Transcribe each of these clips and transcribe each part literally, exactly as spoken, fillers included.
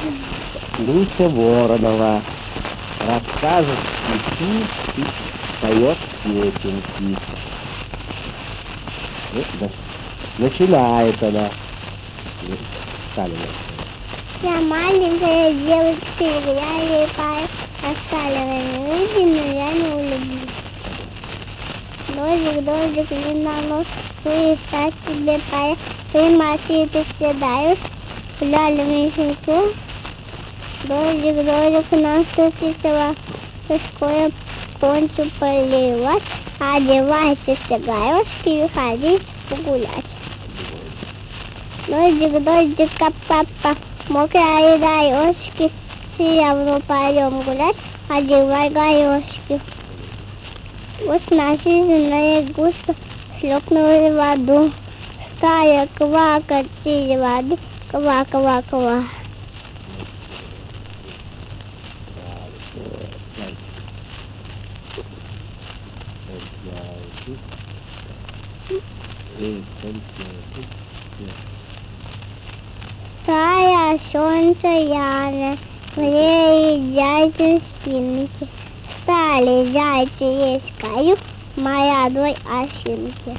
Дуся Воронова расскажет стихи и поет песенки. Вот, начинает она. Сталина. Я маленькая девочка, играю и пою, оставила не люди, но я не улюблю. Дождик, дождик, длиннонос, листа тебе пою, ты мати, ты седаешь, гуляли месяцы. Дождик, дождик, наступила, скоро кончу поливать, одевайте шагаешки и выходите погулять. Дождик, дождик, кап-кап-кап, мокрая даёшки, все равно пойдем гулять, одевай гаёшки. Вот насиженная гуска шлёкнула в воду, стая квакать воды, ква-ква-ква. Стая солнца яркое, приезжайте спинки. Стали зайцы есть каю, моя дой осинки.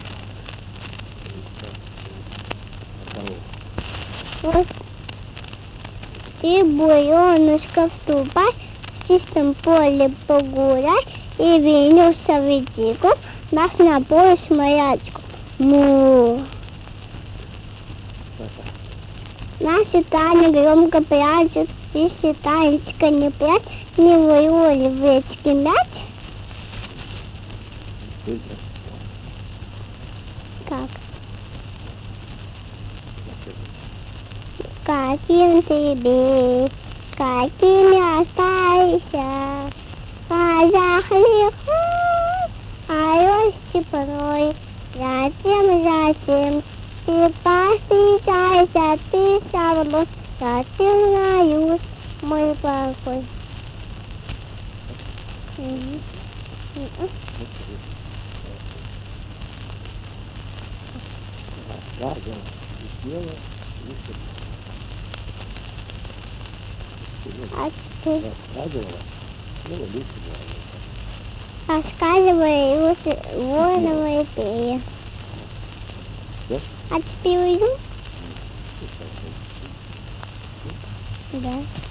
Вот ты, буренушка, вступай, в чистом поле погуляй, и вернешься в Итику, нас напоишь морячку. Му. Наша Таня громко прячет, тише, Танечка, не прячь, не вырули в речке мяч. Как? Каким ты бей, какими остайся, поехали, а рости порой, затем, затем. Ты постыдайся, ты со мной, затем наюсь, мой покой. А ты? Рассказывай Воронова и Пея. А теперь уйду? Да.